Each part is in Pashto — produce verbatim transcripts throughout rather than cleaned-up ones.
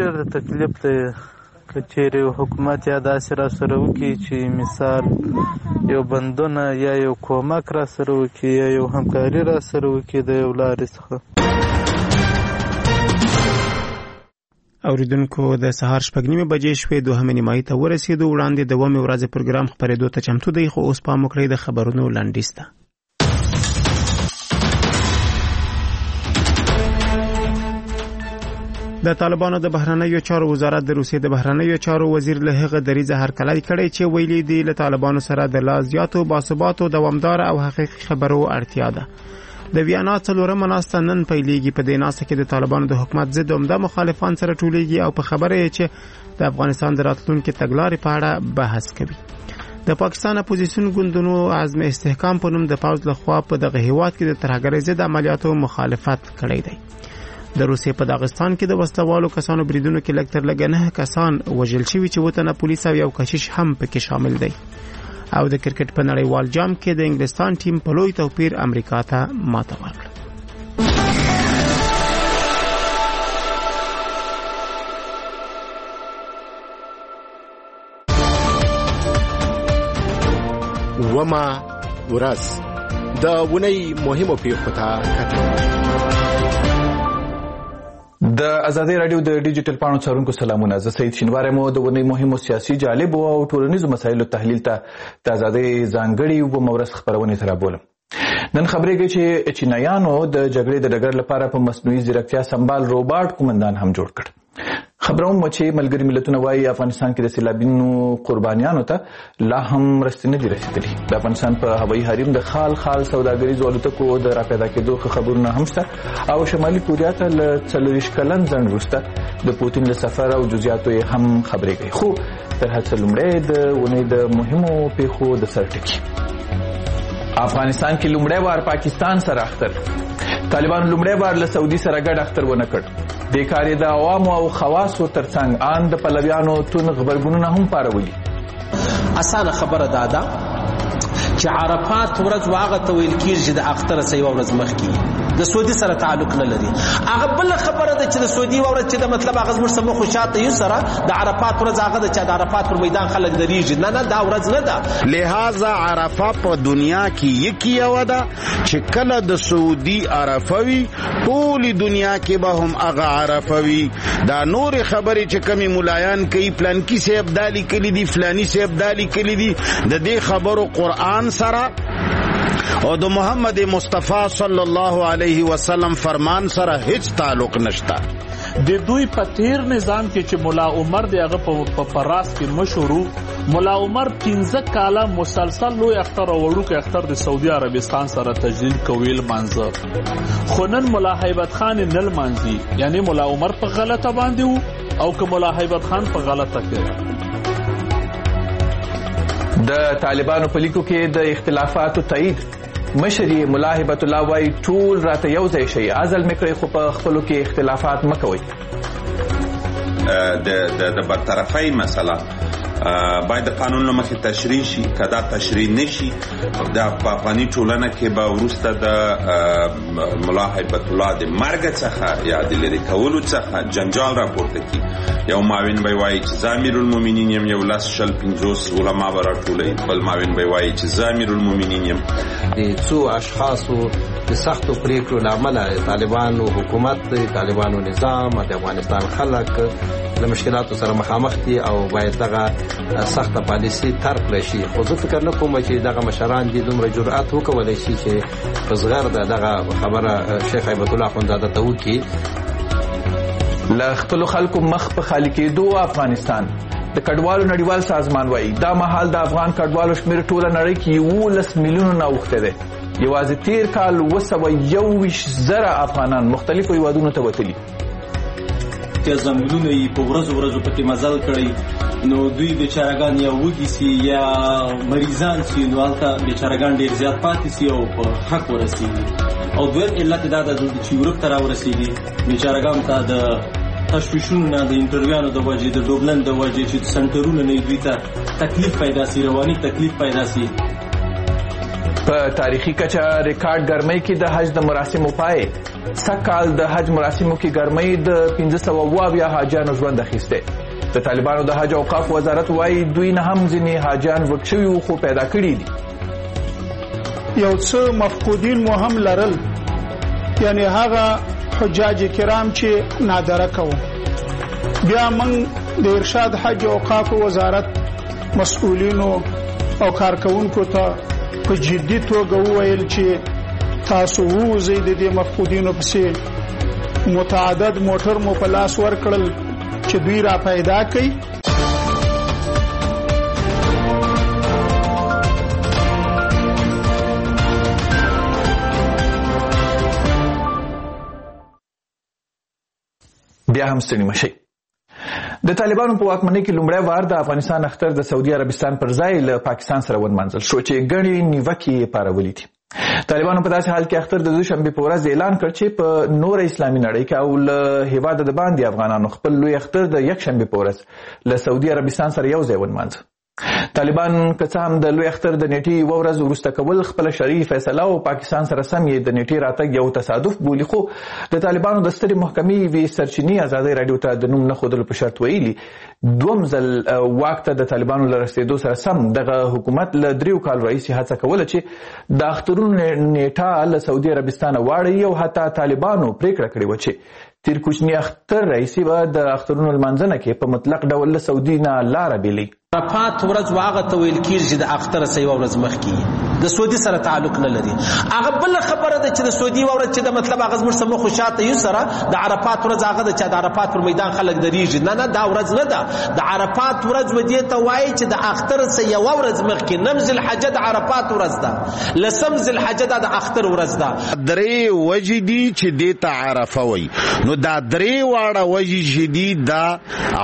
ډېر د تکلیف دی که چیرې حکومت یا داسې را سره وکړي چې مثال یو بندونه یا یو کومک را سره وکړي یا یو همکاري را سره وکړي د یو لارې څخه. اوریدونکو د سهار شپږ نیمې بجې شوې دوهمې نیمایي ته ورسېدو. وړاندې د اوومې ورځې پروګرام خپرېدو ته چمتو دی، خو اوس پام وکړئ د خبرونو لنډیز ته. د طالبانو د بهرنیو چارو وزارت د روسیې د بهرنیو چارو وزیر له هغه دریځه هرکلی کړی چې ویلي دی له طالبانو سره د لا زیاتو باثباتو دوامدار او حقیقي خبرو اړتیا ده. د ویانا څلورمه ناسته نن پیلېږي. په دې ناسته کې د طالبانو د حکومت ضد عمده مخالفان سره ټولېږي او په خبره یې چې د افغانستان د راتلونکي تګلارې په اړه بحث کوي. د پاکستان اپوزیسیون ګوندونو عزم استحکام په نوم د پوځ لخوا په دغه هیواد کې د ترهګرۍ ضد عملیاتو مخالفت کړی دی. د روسیې په داغستان کې د وسلوالو کسانو بریدونو کې لږ تر لږه نه کسان وژل شوي چې اووه تنه پولیس او یو کشیش هم پکې شامل دی. او د کرکټ په نړیوال جام کې د انګلستان ټیم په لوی توپیر امریکا ته ماته ورکړه. وما ورځ د ونې مهمو پیښو ته کتل. د ازادي رادیو د ډیجیټل پاڼو څارونکو سلامونه. زه سید شینواری مو د ونې مهمو سیاسي جالب او ټولنیزو مسایلو تحلیل ته د ازادي ځانګړي و مورث خبرونه تر بولم. نن خبرې کې چې چینایانو د جګړې د ډګر لپاره په مصنوعي ځیرکتیا سمبال روباټ کومندان هم جوړ کړ. خبروم چې ملګری ملتونه وايي افغانستان کې د سیلابونو قربانیانو ته لا هم مرستې نه دي رسیدلي. د افغانستان په هوایي حریم د خال خال سوداګریزو الوتکو د راپیدا کېدو خبرونه هم شته او شمالي کوریا ته له څلوېښت کلن ځنډ وروسته د پوتین له سفر او جزئیاتو یې هم خبرې کوي. خو تر هر څه لومړی د ونې د مهمو پیښو د سر ټکي. افغانستان کې لومړی وار پاکستان سره اختر. طالبان لومړی وار له سعودي سره ګډ اختر ونه کړ. د کاري د عوامو او خواصو ترڅنګ ان د پلویانو تون خبرګونونه هم پارولي. اسانه خبره دادا چې عرفات ورځ واغه ته ویل کېږي چې د اختر سې ورځ مخکې د سعودي سره تعلق نه لري. هغه بل خبره ده چې د سعودي ورځ چې د مطلب هغه زموږ سمو خوشاته یو سره د عرفات ورځ هغه د چې د عرفات پر میدان خلک دریږي. نه نه دا ورځ نه ده. لہذا عرفه په دنیا کې یکی یو ده چې کله د سعودي عرفوي ټول دنیا کې به هم هغه عرفوي. دا نور خبرې چې کمی مولایان کوي پلان کې سیب دالی کلی دي فلانی سیب دالی کلی دي د دې خبرو قرآن سره او د محمد مصطفی صلی الله علیه وسلم فرمان سره هیڅ تعلق نشته. د دوی په تیر نظام کې چې مولا عمر دی هغه په فراس کې مشهور مولا عمر پنځه کاله مسلسل لوی اختر او وړوکی اختر د سعودي عربستان سره تجلیل کوي منځه. خو نن مولا هیبت خان نل منځي یعنی مولا عمر په غلطه باندې وو او که مولا هیبت خان په غلطه کې. د طالبانو په لیکو کې د اختلافاتو تایید. مشري مولا هیبت الله وايي ټول راته یو ځای شي عزل مکړي خو په خپلو کې اختلافات مکوي. د د برطرفۍ مسله باید د قانون له مخې تشریح شي. که دا تشریح نشي د افغاني ټولنه کې به وروسته د ملا هیبت الله د مرګ څخه یا د لرې کولو څخه جنجال راپورته کړي. یو معاون به وایي چې زه امیر المؤمنین یم، یو لس شل پنځوس علما به راټولوي، بل معاون به وایي چې زه امیر المؤمنین یم. د څو اشخاصو د سختو پریکړو له امله طالبانو حکومت طالبانو نظام د افغانستان خلک له مشکلاتو سره مخامخ دي او باید دغه سخته پالیسي طرح کړی شي. خو زه فکر نه کوم چې دغه مشران دي دومره جرأت وکولی شي چې په زغر دغه خبره شیخ هیبت الله اخندزاده ته وکړي. له خپلو خلکو مخ په خالي کېدو افغانستان. د کډوالو نړیوال سازمان وایي دا مهال د افغان کډوالو شمېر ټوله نړۍ کې یولس میلیونو نه اوښتی دی. یوازې تیر کال اوه سوه یو ویشت زره افغانان مختلفو هیوادونو ته وتلي. چې ځنګلونه یې په ورځو ورځو پکې مزل کړی نو دوی بیچارهګان یا وږي سي یا مریضان سي نو هلته بیچارهګان ډېر زیات پاتې سي او په حق ورسېږي. او دویم علت دا ده چې یورپ ته راورسېږي بیچارهګانو ته د تشویشونو نه د انټرویانو د وجې د ډوبلن د وجې چې سنټرونه نه دوی ته تکلیف پیدا سي رواني تکلیف پیدا سي. په تاریخي کچه ریکارډ ګرمۍ کې د حج د مراسمو پای سږکال د حج مراسمو کې ګرمۍ د پنځه سوه اووه اویا حاجیانو ژوند اخیستی. د طالبانو د حج اوقاف وزارت وایي دوی نه هم ځینې حاجیان ورک شوي وو خو پیدا کړي دي. یو څه مفقودین مو هم لرل، یعنی هغه حجاج کرام چې نادره کوو. بیا موږ د ارشاد حج اوقاف وزارت مسؤلینو او کارکونکو ته په جدي توګه وویل چې تاسو ووځئ د دې مفقودینو پسې. متعدد موټر مو په لاس ورکړل چې دوی را پیدا کړي. بیا هم ستړي مشئ. د طالبانو په واکمنۍ کې لومړی وار د افغانستان اختر د سعودي عربستان پر ځای له پاکستان سره ونمانځل شو چې ګڼې نیوکې یې پارولې دي. طالبانو په داسې حال کې اختر د دوشنبې په ورځ اعلان کړ چې په نوره اسلامي نړۍ کې او له هېواده د باندې افغانانو خپل لوی اختر د یکشنبې په ورځ له سعودي عربستان سره یو ځای ونمانځه. طالبان که څه هم د لوی اختر د نیټې یوه ورځ وروسته کول خپله شرعي فیصله او پاکستان سره سم یې د نیټې راتګ یو تصادف بولي، خو د طالبانو د سترې محکمې یوې سرچینې ازادۍ راډیو ته د نوم نه ښودلو په شرط ویلي دوم ځل واک ته د طالبانو له رسېدو سره سم دغه حکومت له دریو کالو راهیسې هڅه کوله چې د اخترونو نیټه له سعودي عربستانه واړوي او حتی طالبانو پرېکړه کړې وه چې تیر کوچني اختر راهیسې به د اخترونو لمانځنه کې په مطلق ډول له سعودي نه لاره بېلوي. عرفات ورځ هغه ته ویل کېږي چې د اختر څه یوه ورځ مخکې د سعودي سره تعلق نه لري. هغه بله خبره ده چې د سعودي یوه ورځ چې د مطلب هغه زموږ سره مخ شاته یو سره د عرفات ورځ هغه ده چې د عرفات پر میدان خلک درېږي. نه نه دا ورځ نه ده. د عرفات ورځ و دې ته وایي چې د اختر څه یوه ورځ مخکې نم ذوالحجه د عرفات ورځ ده، لسم ذوالحجه دا د اختر ورځ ده. درې وجې دي چې دې ته عرفه وایي. نو دا درې واړه وجې چې دي دا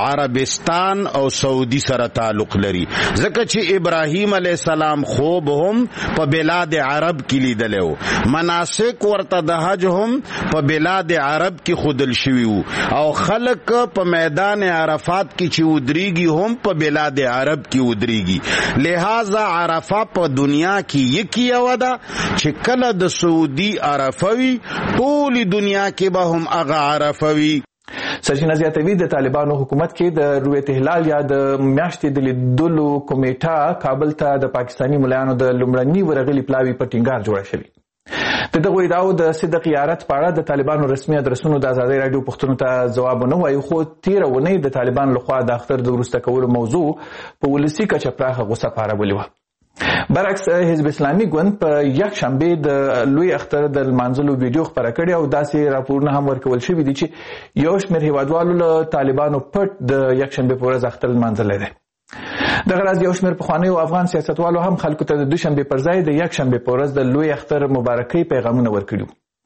عربستان او سعودي سره تعلق لري، ځکه چې ابراهیم علیه السلام خوب هم په بلاد عرب کې لیدلی و، مناسک ورته د حج هم په بلاد عرب کې ښودل شوي وو، او خلک په میدان عرفات کې چې ودرېږي هم په بلاد عرب کې ودرېږي. لہذا عرفه په دنیا کې یکي یوه ده چې کله د سعودي عرفه وي ټولې دنیا کې به هم هغه عرفه وي. سرچینه زیاتوي د طالبانو حکومت کې د رویت هلال یا د میاشتې د لیدلو کمیټه کابل ته د پاکستاني ملایانو د لومړني ورغلي پلاوي په ټینګار جوړه شوې. د دغو ادعاو د صدق یارت په اړه د طالبانو رسمي ادرسونو د ازادۍ راډیو پوښتنو ته ځواب ونه وایي، خو تېره اونۍ د طالبانو لخوا د اختر د وروسته کولو موضوع په ولسي کچه پراخه غوسه پارولې وه. برعکس حزب اسلامي ګوند په یک شنبې د لوی اختر د لمانځلو ویډیو خپره کړې او داسې راپورونه هم ورکول شوي دي چې یو شمېر هیوادوالو له طالبانو پټ د یک شنبې په ورځ اختر لمانځلی دی. دغه راز یو شمېر پخوانیو افغان سیاستوالو هم خلکو ته د دوشنبې پر ځای د یک شنبې په ورځ د لوی اختر مبارکۍ پیغامونه ورکړي.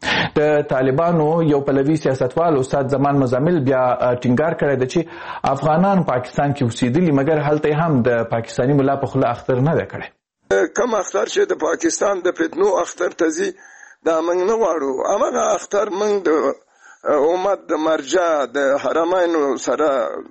د طالبانو یو پلوي سیاستوال استاد زمان مزمل بیا ټینګار کړی دی چې افغانان پاکستان کې اوسېدلي مګر هلته هم د پاکستاني ملا په خوله اختر نه دی کړی. کم اختر چې د پاکستان د فتنو اختر ته ځي دا موږ نه غواړو. هماغه اختر موږ د امت د مرجع د حرمینو سره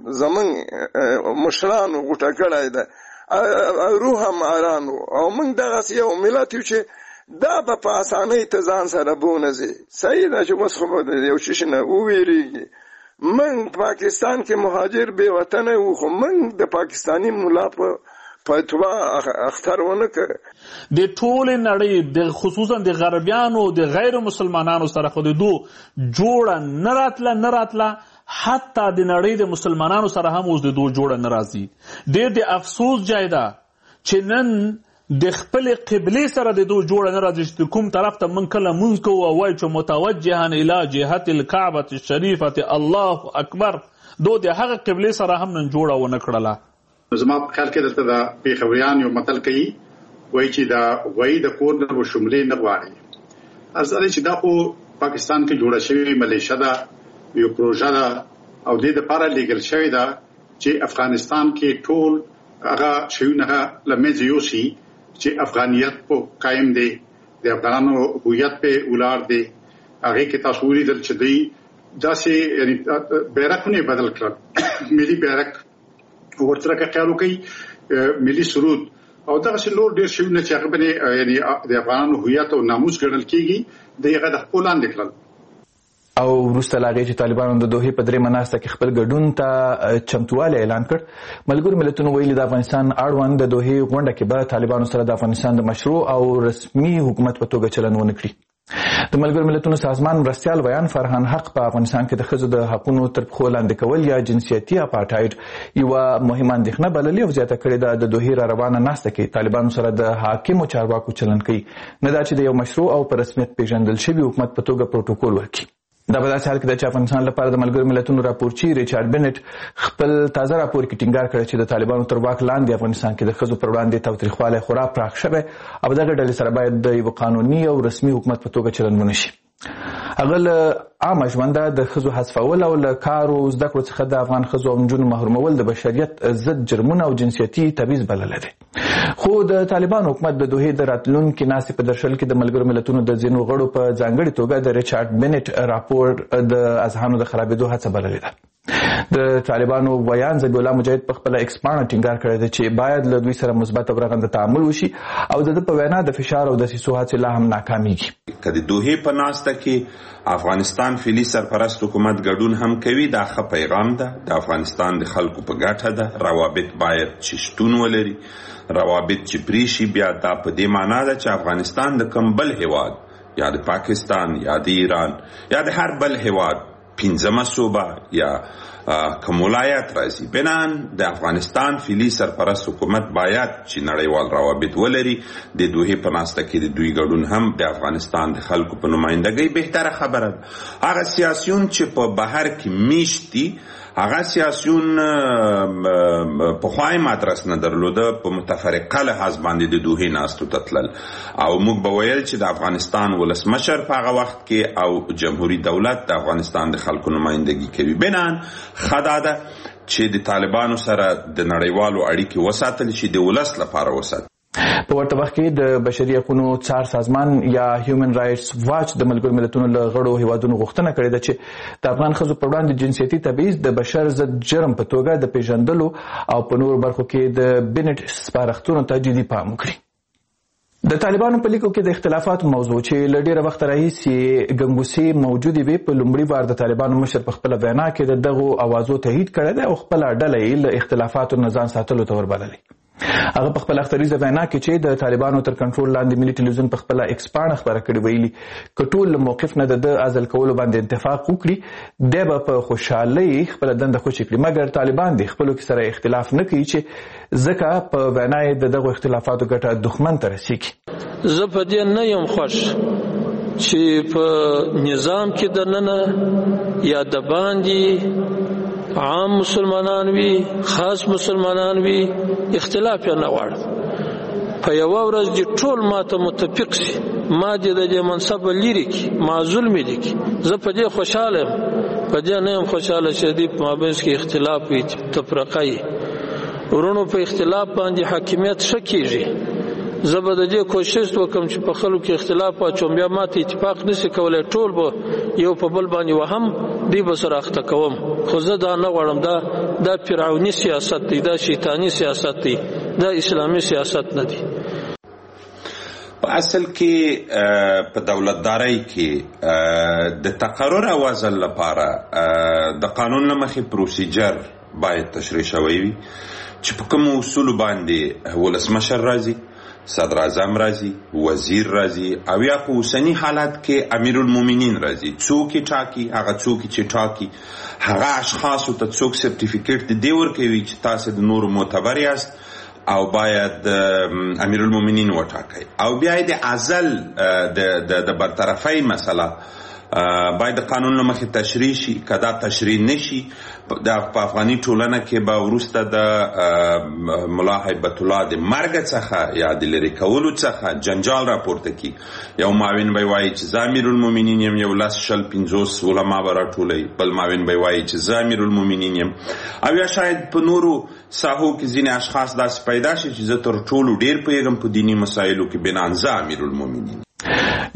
زموږ مشرانو غوټه کړی ده، روح هم ارانو او موږ دغسې یو ملت یو چې دا به په اسانۍ ته ځان سره بونځي. صحیح ده چې اوس خو به یو شي نه وویرېږي. موږ پاکستان کې مهاجر بې وطنه وو، خو موږ د پاکستاني ملا په فتوا اختر ونه کړ. د ټولې نړۍ د خصوصا د غربیانو د غیر مسلمانانو سره خو د دو جوړه نه راتله نه راتله حتی د نړۍ د مسلمانانو سره هم اوس د دو جوړه نه راځي. ډېر د افسوس ځای ده چې نن د خپلې قبلې سره د دو جوړه نه راځي چې کوم طرف ته موږ کله مونځ کوو او وایو چې متوجها الی جهت الکعبة الشریفة الله اکبر، دو د هغه قبلې سره هم نن جوړه ونه کړله. زما په خیال کې دلته د پېښوریان یو متل کوي، وایي چې دا وایي د کور نه به شملې نه غواړي. ارزه دی چې دا خو پاکستان کې جوړه شوې ملیشه ده، یو پروژه ده او دې دپاره لیږل شوې ده چې افغانستان کې ټول هغه شیونه له منځه یوسي چې افغانیت په قایم دی، د افغانانو هویت په ولاړ دی. هغې کې تاسو ولیدل چې دوی داسې یعنې بیرغونه بدل کړل، ملي بیرغ ورسره که خیال وکړئ ملي سرود او دغه نور ډیر شي نه چې هغه باندې یعنی د افغانانو هویت او ناموس ګڼل کیږي دغه د خپل لاندې کړل. او وروسته لا هغې چې طالبانو د دوحې په درېیمه ناسته کې خپل ګډون ته چمتووالی اعلان کړ. ملګرو ملتونو ویلي د افغانستان اړوند د دوحې غونډه کې به طالبانو سره د افغانستان د مشروع او رسمي حکومت په توګه چلند ونه کړي. د ملګرو ملتونو سازمان مرستیال ویان فرهان حق په افغانستان کې د ښځو د حقونو تر پښو لاندې کول یا جنسیتي اپارټایډ یوه مهمه اندېښنه بللې او زیاته کړې ده د دوحې را روانه ناسته کې طالبانو سره د حاکمو چارواکو چلند کوي، نه دا چې د یو مشروع او په رسمیت پیژندل شوي حکومت په توګه پروتوکول ورکړي. دا په داسې حال کې ده چې افغانستان لپاره د ملګرو ملتونو راپورچي ریچارډ بنټ خپل تازه راپور کې ټینګار کړی چې د طالبانو تر واک لاندې افغانستان کې د ښځو پر وړاندې تاوتریخوالی خورا پراخ شوی او دغه ډلې سره باید د یوه قانوني او رسمي حکومت په توګه چلند ونه شي. هغه له عامه ژونده د ښځو حذفول او له کار او زده کړو څخه د افغان ښځو او نجونو محرومول د بشریت ضد جرمونه او جنسیتي تبعیض بللی دی. خو د طالبانو حکومت د دوحې د راتلونکي ناستې په درشل کې د ملګرو ملتونو د ځینو غړو په ځانګړې توګه د ریچارډ بنټ راپور د اذهانو د خرابېدو هڅه بللې ده. د طالبانو ویان ذبیح الله مجاهد په خپله ایکس پاڼه ټینګار کړی دی چې باید له دوی سره مثبت او رغنده تعامل وشي او د ده په وینا د فشار او دسیسو هڅې لا هم ناکامیږي. که د دوحې په ناسته کې افغانستان فعلي سرپرست حکومت ګډون هم کوي دا ښه پیغام ده. د افغانستان د خلکو په ګټه ده. روابط باید چې شتون ولري، روابط چې پرې شي بیا دا په دې معنا ده چې افغانستان د کوم بل هیواد یا د پاکستان یا د ایران یا د هر بل هیواد پنځمه صوبه یا کوم ولایت راځي بنان د افغانستان فعلي سرپرست حکومت باید چې نړیوال روابط ولري. د دوحې په ناسته کې د دوی ګډون هم د افغانستان د خلکو په نمایندګۍ بهتره خبره ده. هغه سیاسیون چې په بهر کې میشت دي هغه سیاسیون پخوای مدرس نه درلوده په متفرقه لحاظ باندې د دوحې ناستو ته تلل او موږ به ویل چې د افغانستان ولسمشر په هغه وخت کې او جمهوریت دولت د افغانستان د خلکو نمایندګي کوي. بنان ښه دا ده چې د طالبانو سره د نړیوالو اړیکې وساتل شي، د ولس لپاره وساتل. په ورته وخت کې د بشري حقوقو څار سازمان یا هیومن رایټس واچ د ملګرو ملتونو له غړو هیوادونو غوښتنه کړې ده چې د افغان ښځو پر وړاندې جنسیتي تبعیض د بشر ضد جرم په توګه د پیژندلو او په نورو برخو کې د بنټ سپارښتنو ته جدي پام وکړي. د طالبانو په لیکو کې د اختلافاتو موضوع چې له ډېره وخته راهیسې ګنګوسې موجودې وې په لومړي وار د طالبانو مشر په خپله وینا کې د دغو اوازو تایید کړی دی او خپله ډله یې له اختلافاتو نه ځان ساتلو ته وربللې. هغه په خپل اختریزه وینا کې چې د طالبانو تر کنټرول لاندې ملي ټلویزیون په خپله ایکس پاڼه خپره کړې ویلي که ټول له موقف نه د ده عزل کولو باندې اتفاق وکړي دی به په خوشحالۍ خپله دنده خوشې کړي، مګر طالبان د خپلو کې سره اختلاف نه کوي چې ځکه په وینا یې د دغو اختلافاتو ګټه دښمن ته رسیږي. زه په دې نه یم خوښ چې په نظام کې دننه یا د باندې عام مسلمانان وي خاص مسلمانان وي اختلاف یې نه غواړم. په یوه ورځ دې ټول ما ته متفق شي، ما دې د دې منصبه لرې کړي، معزول مې دې کړي. زه په دې خوشحاله یم، په دې نه یم خوشحاله چې دې په مابینځ کې اختلاف وي، تفرقه وي. ورونو په اختلاف باندې حاکمیت ښه کېږي. زه به د دې کوشش وکړم چې په خلکو کې اختلاف واچوم، بیا ما ته اتفاق نشي کولی، ټول به یو په بل باندې وهم دی به سره اخته کوم. خو زه دا نه غواړم. دا دا فرعوني سیاست دی، دا شیطاني سیاست دی، دا اسلامي سیاست نه دی. په اصل کې په دولتدارۍ کې د تقرر او وزن لپاره د قانون له مخې پروسیجر باید تشریح شوی وي چې په کومو اصولو باندې ولسمشر راځي، صدر اعظم راځي، وزیر راځي او یا په اوسني حالت کې امیر المؤمنین راځي. څوک یې ټاکي؟ هغه څوک چې ټاکي هغه اشخاصو ته څوک سرټیفیکیټ د دې ورکوي چې تاسو د نورو معتبر یاست او باید امیر المؤمنین وټاکئ. او بیا د عزل د برطرفۍ مسله باید د قانون له مخې تشریح شي. که دا تشریح نشي په افغاني ټولنه کې به وروسته د ملا هیبت الله د مرګ څخه یا د لرې کولو څخه جنجال راپورته کي. یو معاون به وایي چې زه امیر المؤمنین یم، یو لس شل پنځوس علما به راټولوي، بل معاون به وایي چې زه امیر المؤمنین یم، او یا شاید په نورو ساحو کې ځینې اشخاص داسې پیدا شي چې زه تر ټولو ډېر پوهېږم په دیني مسایلو کې بنان زه امیر المؤمنین. نو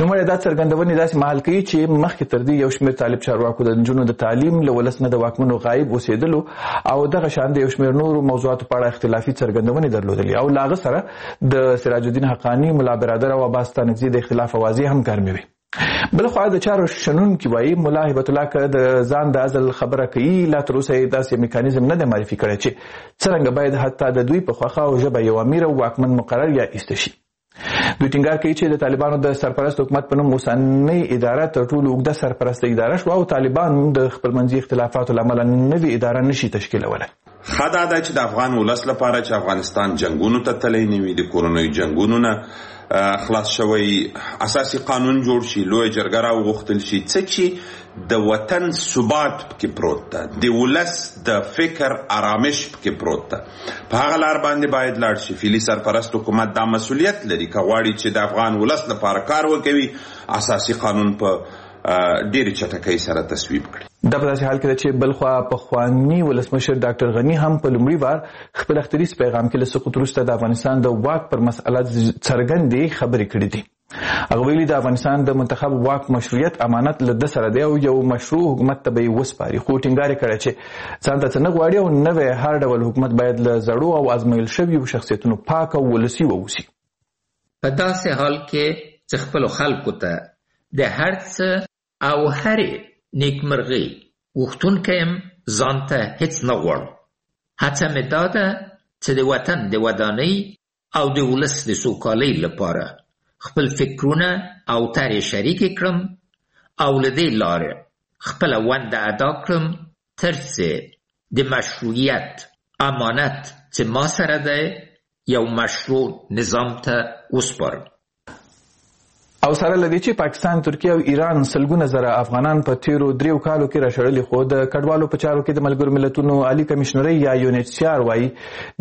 نوموړی دا څرګندونې داسې مهال کوي چې مخکې تر دې یو شمېر طالب چارواکو د نجونو د تعلیم له ولس نه د واکمنو غایب اوسېدلو او دغه شان د یو شمېر نورو موضوعاتو په اړه اختلافي څرګندونې درلودلې او له هغه سره د سراج الدین حقاني، ملا برادر او عباس ستانکزي د اختلاف اوازې هم ګرمې وي. بلخوا د چارو شنونکي وایي ملا هبت الله که د ځان د عزل خبره کوي، لا تر اوسه یې داسې میکانیزم نه دی معرفي کړی چې څرنګه باید حتی د دوی په خوښه او ژبه یو امیر او واکمن مقرر یا ایسته شي. دوی ټینګار کوي چې د طالبانو د سرپرست حکومت په نوم اوسنۍ اداره تر ټولو اوږده سرپرسته اداره شوه او طالبان د خپلمنځي اختلافاتو له امله نوې اداره نشي تشکیلولی. ښه دا ده چې د افغان ولس لپاره چې افغانستان جنګونو ته تللی نه وي، د کورنیو جنګونو نه خلاص شوی، اساسي قانون جوړ شي، لویه جرګه راوغوښتل شي، څه چې د وطن ثبات پکې پروت ده، د ولس د فکر آرامش پکې پروت ده. په هغه لار باندې باید لاړ شي. فعلي سرپرست حکومت دا مسؤلیت لري که غواړي چې د افغان ولس لپاره کار وکوي، اساسي قانون په ډېرې چټکۍ سره تصویب کړي. دا په داسې حال کې ده چې بلخوا پخواني ولسمشر ډاکټر غني هم په لومړي وار خپل اختریز پیغام کې له سقوط وروسته د افغانستان د واک پر مسأله څرګندې خبرې کړې دي. هغه ویلي د افغانستان د منتخب واک مشروعیت امانت له ده سره دی او یو مشروع حکومت ته به یې وسپاري، خو ټینګار یې کړی چې ځان ته څه نه غواړي او نوی هر ډول حکومت باید له زړو او ازمایل شویو شخصیتونو پاک او ولسي واوسي. په داسې حال کې چې خپلو خلکو ته د هر څه او هرې نیکمرغۍ غوښتونکی یم، ځان ته هېڅ نه غواړم. هڅه مې دا ده چې د وطن د ودانۍ او د ولس د سوکالۍ لپاره خپل فکرونه او طرحې شریکې کړم او له دې لارې خپله ونډه ادا کړم تر څو د مشروعیت امانت چې ما سره دی یو مشروع نظام ته وسپارم. او سره له دې چې پاکستان، ترکیه او ایران سلګونه زره افغانان په تیرو دریو کالو کې راشړلي، خو د کډوالو په چارو کې د ملګرو ملتونو عالي کمشنرۍ یا یو ان ایچ سی آر وایي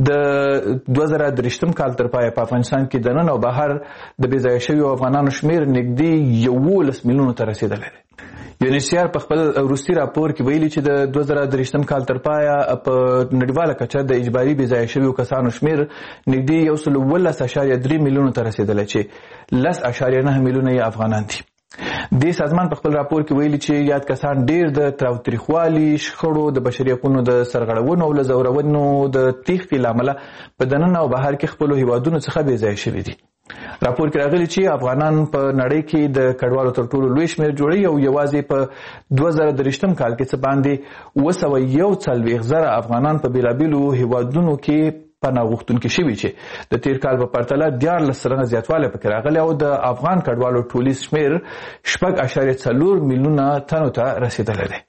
د دوه زره درېشتم کال تر پایه په افغانستان کې دننه او بهر د بې ځایه شویو افغانانو شمېر نږدې یولس میلیونو ته رسېدلی دی. یو ان ایچ سی آر په خپل وروستي راپور کې ویلي چې د دوه زره درېشتم کال تر پایه په نړیواله کچه د اجباري بې ځایه شویو کسانو شمېر نږدې یو سل اوولس اعشاریه درې میلیونو ته رسېدلی چې لس اعشاریه نه میلیونه یې افغانان دي. دې سازمان په خپل راپور کې ویلي چې یاد کسان ډېر د تاوتریخوالي، شخړو، د بشري حقونو د سرغړونو او له ځورونو د تېښتې له امله په دننه او بهر کې خپلو هیوادونو څخه بې ځایه شوي دي. راپور کې راغلي چې افغانان په نړۍ کې د کډوالو تر ټولو لوی شمېر جوړوي او یوازې په دوه زره درېشتم کال کې څه باندې اوه سوه یو څلوېښت زره افغانان په بېلابېلو هیوادونو کې پناه غوښتونکي شوي چې د تېر کال په پرتله دیارلس سلنه زیاتوالی پکې راغلی او د افغان کډوالو ټولیز شمېر شپږ اعشاریه څلور میلیونه تنو ته رسېدلی دی.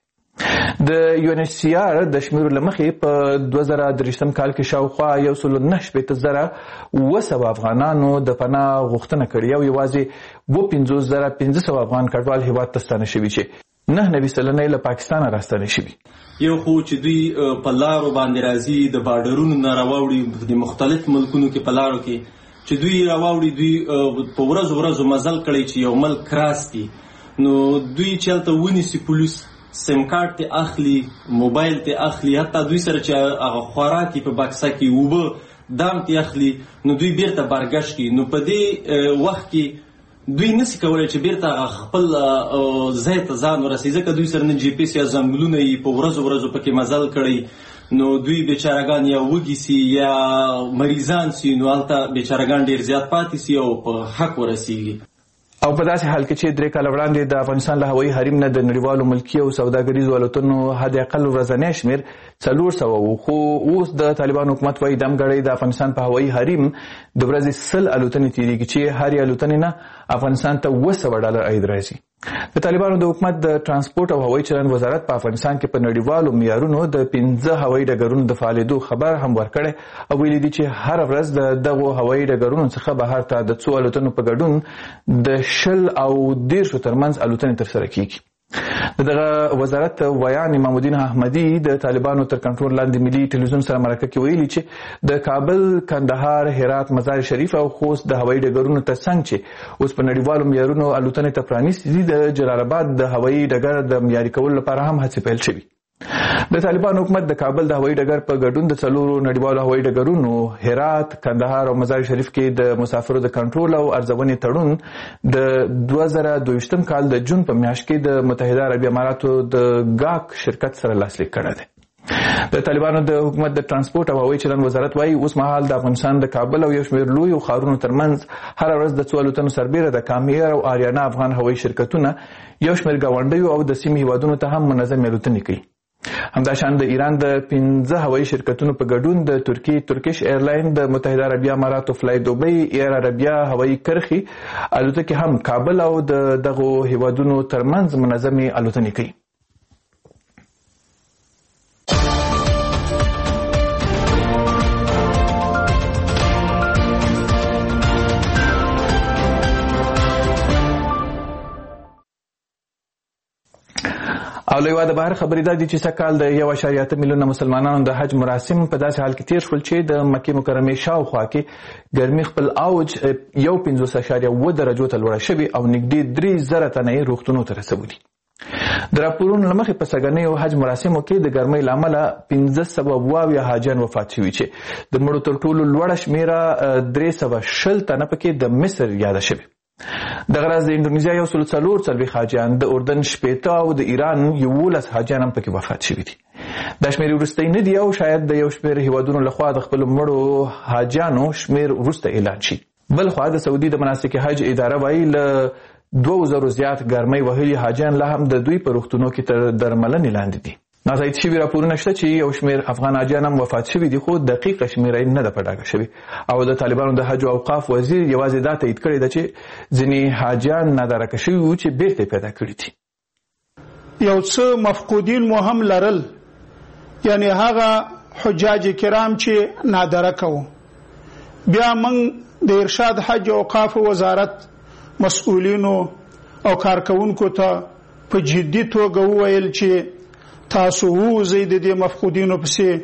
د یو ان ایچ سی آر د شمیرو له مخې په دوه زره درېشتم کال کې شاوخوا یو سل نهه شپېته زره اوه سوه افغانانو د پناه غوښتنه کړې او یوازې اوه پنځوس زره پنځه سوه افغان کډوال هېواد ته ستانه شوي چې نه نوي سلنه یې له پاکستانه راستانه شوي. یو خو چې دوی په لارو باندې راځي، د بارډرونو نه راواوړي، د مختلف ملکونو کې په لارو کې چې دوی راواوړي، دوی په ورځو ورځو مزل کړی چې یو ملک کراس دي، نو دوی چې هلته ونیسي پولیس، سیم کارت ته اخلي، موبایل ته اخلي، حتی دوی سره چې هغه خوراک په بکسه کې اوبه دام ته اخلي، نو دوی بیرته بارګشت کوي. نو په دې وخت کې دوی نسی کولی چې بیرته خپل ځای ته ځان ورسوي، ځکه دوی سره نه جی پي ایس یا زنګلونه یې په ورځو ورځو پکې مزل کړی، نو دوی بیچارهګان یا وږي سي یا مریضان سي، نو هلته بیچارهګان ډېر زیات پاتې سي او په حق ورسېږي. او په داسې حال کې چې درې کاله وړاندې د افغانستان له هوایي حریم نه د نړیوالو ملکي او سوداګریزو الوتنو حد اقل ورځنی شمېر څلور سوه و، خو اوس د طالبانو حکومت وایي دم ګړی د افغانستان په هوایي حریم د ورځې سل الوتنې تېرېږي چې هرې الوتنې نه افغانستان ته اوه سوه ډالر عاید راځي. د طالبانو د حکومت د ترانسپورټ او هوایي چلند وزارت په افغانستان کې په نړیوالو معیارونو د پنځه هوایي ډګرونو د فعالېدو خبر هم ورکړی او ویلي دي چې هره ورځ د دغو هوایي ډګرونو څخه بهر ته د څو الوتنو په ګډون د شل او دېرشو ترمنځ الوتنې ترسره کیږي. د دغه وزارت ویان امام الدین احمدي د طالبانو تر کنټرول لاندې ملي ټلویزیون سره مرکه کې ویلي چې د کابل، کندهار، هرات، مزار شریف او خوست د هوایي ډګرونو ته څنګ چې اوس په نړیوالو معیارونو الوتنې ته پرانیستي دي، د جلال آباد د هوایي ډګر د معیاري کولو لپاره هم هڅې پیل شوي. د طالبان حکومت د کابل د هوایي ډګر په ګډون د څلورو نړیوالو هوایي ډګرونو هرات، کندهار او مزار شریف کې د مسافرو د کنټرول او ارزونې تړون د دوه زره دویشتم کال د جون په میاشت کې د متحده عربي اماراتو د ګاک شرکت سره لاسلیک کړی دی. د طالبانو د حکومت د ترانسپورت او هوایي چلند وزارت وايي اوس مهال د افغانستان د کابل او یو شمېر لویو ښارونو ترمنځ هره ورځ د څو الوتنو سربیره د کامیر او آریانا افغان هوایي شرکتونه یو شمېر ګاونډیو او د سیمې هیوادونو ته هم منظم الوتنې کوي. همداشان د ایران د پنځه هوایي شرکتونو په ګډون د ترکی ترکیش ایرلاین، د متحده عربي اماراتو فلای دوبۍ، ایر عربیا هوایي کرښې الوتکې هم کابل او د دغو هیوادونو ترمنځ منظمې الوتنې کوي. او له یوه د بهر خبرې دا دي چې سږکال د یو اعشاریه اته میلیونه مسلمانانو د حج مراسم په داسې حال کې تیر شول چې د مکې مکرمې شاوخوا کې ګرمي خپل اوج یو پنځوس اعشاریه اووه درجو ته لوړه شوې او نږدې درې زره تنه یې روغتونونو ته رسولي. د راپورونو له مخې په سږنیو حج مراسمو کې د ګرمۍ له امله پنځه سوه اووه اویا حاجیان وفات شوي چې د مړو تر ټولو لوړه شمېره درې سوه شل تنه پکې د مصر یاده شوې. دغه راز د انډونیزیا یو سل څلور څلوېښت حاجیان، د اردن شپېته او د ایران یولس حاجیان هم پکې وفات شوي دي. دا شمېرې وروستۍ نه دي او شاید د یو شمېر هیوادونو لخوا د خپلو مړو حاجیانو شمېر وروسته اعلان شي. بل خوا د سعودي د مناسک حج اداره وایي له دوه زرو زیات ګرمۍ وهلي حاجیان لا هم د دوی په روغتونو کې تر درملنې لاندې دي. ناتایید شوي راپورونه شته چې یو شمېر افغان حاجیان هم وفات شوي دي، خو دقیقه شمېره یې نه ده په ډاګه شوې. او د طالبانو د حج او اوقاف وزیر یوازې دا تایید کړی ده چې ځینې حاجیان نادرکه شوي وو چې بیرته پیدا کړي دي. یو څه مفقودین مو هم لرل، یعنی هغه حجاج کرام چې نادرکه وو. بیا موږ د ارشاد حج او اوقاف وزارت مسؤلینو او کارکونکو ته په جدي توګه وویل چې تاسو ووځئ د دې مفقودینو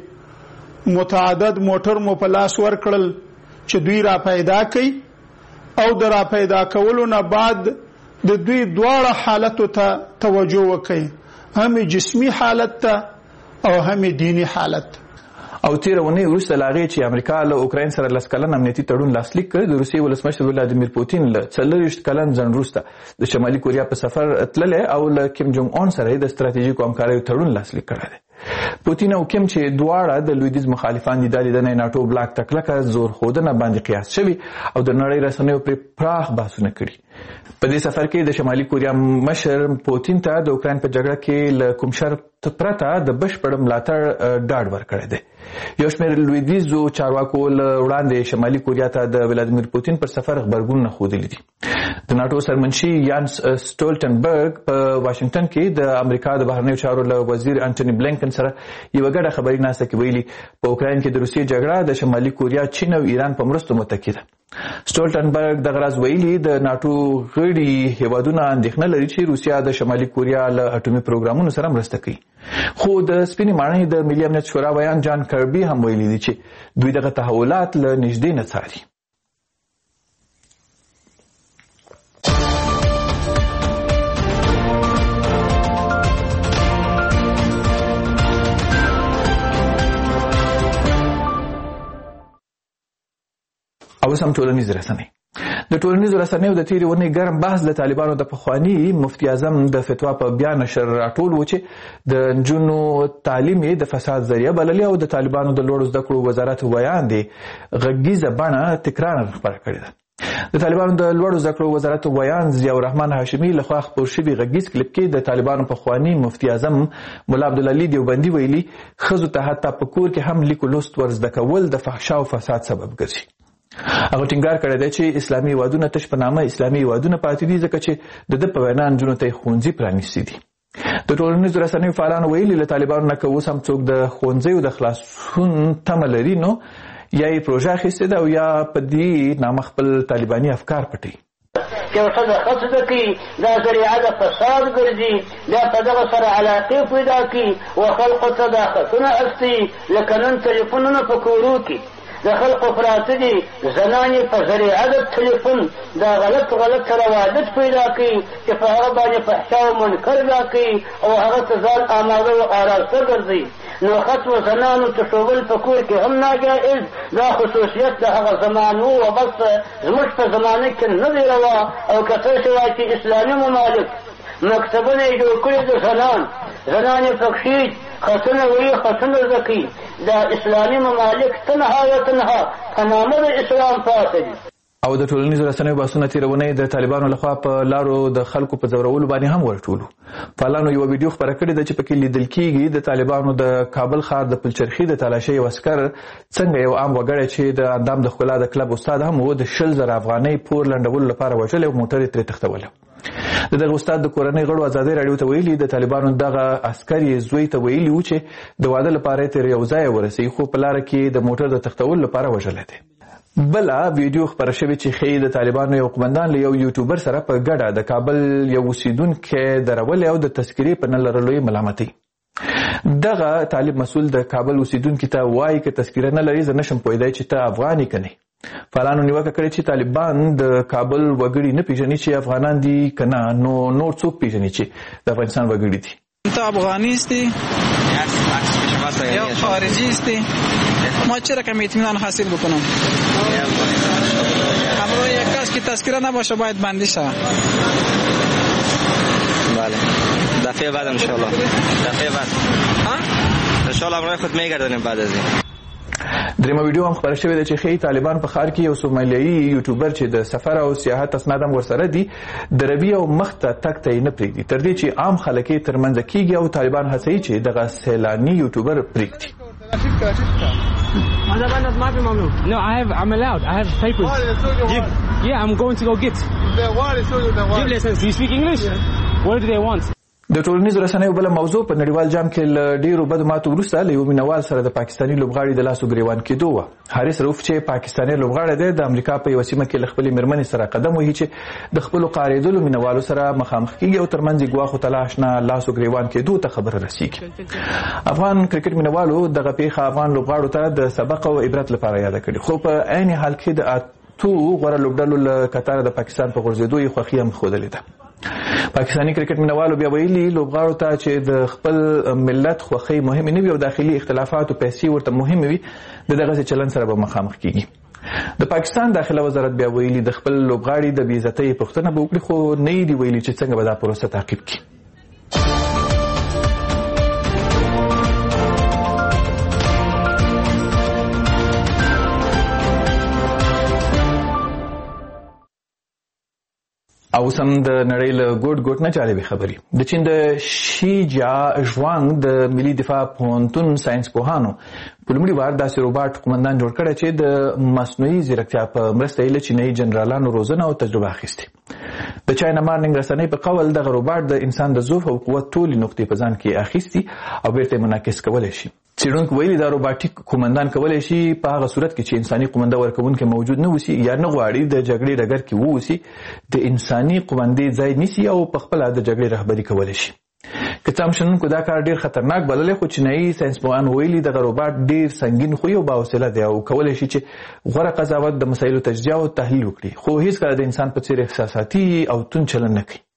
پسې. متعدد موټر مو په لاس ورکړل چې دوی را پیدا کړي او د را پیدا کولو نه بعد د دوی دواړه حالتو ته توجه وکړي، هم جسمی حالت ته او هم دینی حالت. او تیره اونۍ وروسته له هغې چې امریکا له اوکراین سره لس کلن امنیتي تړون لاسلیک کړ، د روسیې ولسمشر ولادیمیر پوتین له څلرویشت کلن ځنډ وروسته د شمالي کوریا په سفر تللی او له کیم جونګ اون سره د ستراتیژیکو همکاریو تړون لاسلیک کړی دی. پوتین او کیم چې دواړه د لویدیځ مخالفان دي، دا لیدنه ناټو بلاک ته کلکه زور ښودنه باندې قیاس شوي او د نړۍ رسنیو پرې پراخ بحثونه کړي. په دې سفر کې د شمالي کوریا مشر پوتین ته د اوکراین په جګړه کې له کوم شرط پرته د بشپړ ملاتړ ډاډ ورکړی دی. یو شمېر لویدیځو چارواکو له وړاندې شمالي کوریا ته د ولادیمیر پوتین پر سفر غبرګونونه ښودلي دي. د ناټو سرمنشي یانس سټولټنبرګ په واشنگټن کې د امریکا د بهرنیو چارو له وزیر انټوني بلینکن سره یوه ګډه خبري ناسته کې ویلي په اوکراین کې د روسیې جګړه د شمالي کوریا، چین او ایران په مرستو متکي ده. سټولټنبرګ دغه راز ویلي د ناټو غړي هیوادونه اندېښنه لري چې روسیا د شمالي کوریا له اټومي پروګرامونو سره مرسته کوي. خو د سپینې ماڼۍ د ملي امنیت شورا ویان جان کربي هم ویلي دي چې دوی دغه تحولات له نږدې نه څاري. او سم ټولنیز رسنۍ. د ټولنیزو رسنیو د تیرې اونۍ ګرم بحث د طالبانو د پخواني مفتي اعظم د فتوا په بیان نشر راټول و چې د نجونو تعلیم یې د فساد ذریعه بللې او د طالبانو د لوړو زده کړو وزارت ویاندې غږیزه بڼه تکرار خپره کړې ده. د طالبانو د لوړو زده کړو وزارت ویان ضیاء الرحمن هاشمي لخوا خپور شوي غږیز کلیپ کې د طالبانو پخواني مفتي اعظم ملا عبدالعلي دیوبندي ویلي ښځو ته حتی په کور کې هم لیک لوست ور زده کول د فحشا او فساد سبب ګرځي. هغه ټینګار کړی دی چې اسلامي هیوادونه تش په نامه اسلامي هیوادونه پاتې دي ځکه چې د ده په وینا نجونو ته یې ښوونځي پرانیستي دي. د ټولنیزو رسنیو فعالانو ویلي له طالبانو نه که اوس هم څوک د ښوونځیو د خلاصون تمه لري نو یا یې پروژه اخیستې ده او یا په دې نامه خپل طالباني افکار پټوي. یو ښځه ښه زده کوي دا ذریعه د فساد ګرځي، بیا په دغه سره علاقې پیدا کړي و خلقو ته دا خطونه استي لکه نن تلیفونونه په کورو کې د خلقو پراته دي زنان یې په ذریعه د تلیفون دا غلط غلط روادت پیدا کوي چې په هغه باندې فحشا او منکر را کوي او هغه ته ځان آماده او آراسته ګرځي. نو ختم زنانو تشوبل په کور کې هم ناجائز، دا خصوصیت د هغه زمانو و بس زموږ په زمانه کې نه دی روا. او که څه شوی چې اسلامي ممالک مکتبونه یې جوړ کړي د زنان زنان یې پکښې خطونه وایي خطونه زده کوي. دا اسلامي ممالک تنها و تنها په نامه د اسلام پاتې دي. او د ټولنیزو رسنیو بحثونه تېرونې د طالبانو لخوا په لارو د خلکو په ځورولو باندې هم ورټولو. فعالانو یوه ویډیو خپره کړې ده چې پکې لیدل کېږي د طالبانو د کابل ښار د پلچرخي د تالاشۍ یو عسکر څنګه یو عام وګړی چې د اندام د ښکلا د کلب استاد هم و د شل زره افغانۍ پور لنډولو لپاره وژلی او موټر یې ترې تښتولی. د دغه استاد د کورنۍ غړو ازادۍ راډیو ته ویلي د طالبانو دغه عسکر یې زوی ته ویلي و چې د واده لپاره یې تر یو ځایه ورسوي، خو په لاره کې د موټر د تښتولو لپاره وژلی دی. بله ویډیو خپره شوې چې ښیي د طالبانو یو قمندان له یو یوټیوبر سره په ګډه د کابل یو اوسیدونکی درولې او د تذکرې په نه لرلو یې ملامتوي. دغه طالب مسؤل د کابل اوسیدونکي ته وایي که تذکره نه لري زه نشم پوهېدی چې ته افغان یې که نه. فعالانو نیوکه کړې چې طالبان د کابل وګړي نه پیژني چې افغانان دي که نه، نو نور څوک پیژني چې د افغانستان وګړي دي. تو افغانی هستی یا خارجی هستی؟ ما چرا کم اطمینان حاصل بکنم؟ همراه یک کس که تذکره نباشه باید بندی شود. بله دفعه بعد انشاءالله دفعه بعد انشاءالله همراه خود میگردونیم بعد از این. درېمه ویډیو هم خپره شوې ده چې ښیي طالبان په ښار کې یو سومالیایي یوټیوبر چې د سفر او سیاحت اسناد هم ورسره دي د روي او مخ ته تګ ته یې نه پرېږدي تر دې چې عام خلک یې ترمنځه کېږي او طالبان هڅوي چې دغه سیلاني یوټیوبر پرېږدي. No, I have, I'm allowed. I have papers. Give, yeah, I'm going to go get. Give lessons. Do you speak English? What do they want? د ټولنیزو رسنیو بله موضوع په نړیوال جام کې له ډېرو بدو ماتو وروسته له یو مینوال سره د پاکستاني لوبغاړي د لاسو ګریوان کېدو وه. حارث رؤف چې پاکستاني لوبغاړی دی د امریکا په یوه سیمه کې له خپلې مېرمنې سره قدم وهي چې د خپلو قارېدلو مینوالو سره مخامخ کېږي او ترمنځ یې ګواښو تلاش نه لاسو ګریوان کېدو ته خبره رسېږي. افغان کرکټ مینوالو دغه پیښه افغان لوبغاړو ته د سبق او عبرت لپاره یاده کړې، خو په عین حال کې د اتو غوره لوبډلو له کتاره د پاکستان په غورځېدو یې خوښي هم ښودلې ده. پاکستاني کرکټ مینوالو بیا ویلي لوبغاړو ته چې د خپل ملت خوښۍ مهمې نه وي او داخلي اختلافات او پیسې ورته مهمې وي د دغسې چلند سره به مخامخ کېږي. د پاکستان داخله وزارت بیا ویلي د خپل لوبغاړي د بې عزتۍ پوښتنه به وکړي، خو نه یې دي ویلي چې څنګه به دا پروسه تعقیب کړي. اوس هم د نړۍ له ګوټ ګوټ نه جالبې خبرې. د چین د شي جا ژوانګ د ملي دفاع پوهنتون ساینس پوهانو په لومړي وار داسې روباټ قمندان جوړ کړی چې د مصنوعي ځیرکتیا په مرسته یې له چینایي جنرالانو روزنه او تجربه اخیستې. د چاینا مارنینګ رسنۍ په قول دغه روباټ د انسان د ضعف او قوت ټولې نقطې په ځان کې اخیستي او بیرته یې منعکس کولی شي. څېړونکو ویلي دا روباټیک قمندان کولی شي په هغه صورت کې چې انساني قومنده ورکوونکی موجود نه اوسي یا نه غواړي د جګړې ډګر کې واوسي د انساني قومندې ځای نیسي او په خپله د جګړې رهبري کولی شي. که څه هم شنونکو دا کار ډېر خطرناک بللی، خو چینایي ساینسپوهان ویلي دغه روباټ ډېر سنګین خوی او باحوصله دی او کولی شي چې غوره قضاوت د مسایلو تجزیه او تحلیل وکړي، خو هیڅکله د انسان په څېر احساساتي او توند چلند نه کوي.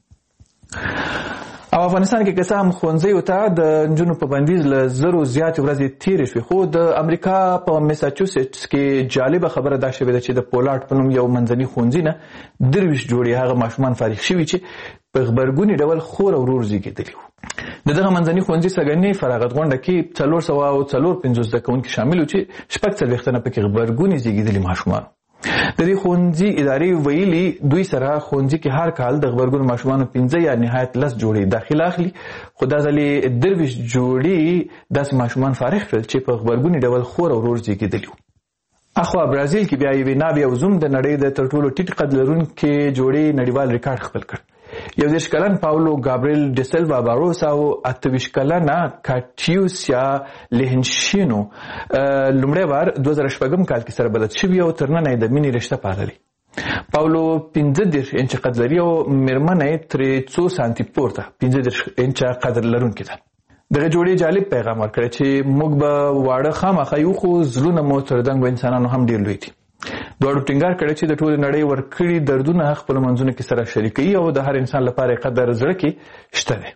او افغانستان کې که څه هم ښوونځیو ته د نجونو په بندیز له زرو زیاتې ورځې تېرې شوې، خو د امریکا په میساچوسیټس کې جالبه خبره دا شوې ده چې د پولارډ په نوم یو منځني ښوونځي نه درویشت جوړې هغه ماشومان فارغ شوي چې په غبرګوني ډول خور او ورور زیږېدلي وو. د دغه منځني ښوونځي سږنۍ فراغت غونډه کې څلور سوه او څلور پنځوس زده کوونکي شامل وو چې شپږ څلوېښت تنه پکې غبرګوني زیږېدلي ماشومان. د دې ښوونځي ادارې ویلي دوی سره ښوونځي کې هر کال د غبرګون ماشومانو پنځه یا نهایت لس جوړې داخله اخلي، خو دا ځل یې درویشت جوړې داسې ماشومان فارغ کړل چې په غبرګوني ډول خور او ورور زیږېدلي وو. اخوا برازیل کې بیا یوې ناوې او زوم د نړۍ د تر ټولو ټیټ قد لرونکې جوړې نړیوال ریکارډ خپل کړ. یو دېرش کلن پاولو ګابریل ډسلوا باروس او اته ویشت کلنه کاټیوسیا لیهنشینو لومړی وار دوه زره شپږم کال کې سره بلد شوي او تر ننه یې د مینې رشته پاللې. پاولو پنځه دېرش انچه قد لري او مېرمنه یې ترې څو سانتي پورته پنځه دېرش انچه قد لرونکې ده. دغه جوړې جالب پیغام ورکړی چې موږ به واړه خامخا یو خو زړونه مو تر دنګ انسانانو هم ډېر لوی دي. دواړو ټینګار کړی چې د ټولې نړۍ ورکړي دردونه خپلو منځونو کې سره شریکوي او د هر انسان لپاره قدر زړه کې شته دی.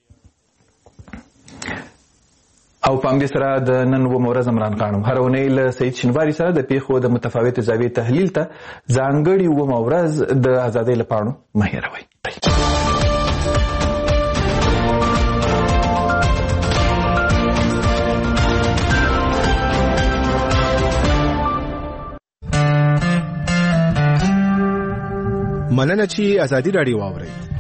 او په همدې سره د نن اوومه ورځ عمران خان هره اونۍ له سعید شینواري سره د پیښو د متفاوتې زاویې تحلیل ته ځانګړې اوومه ورځ د ازادۍ له پاڼو مه هېروئ. مننه چې ازادي راډیو واورئ.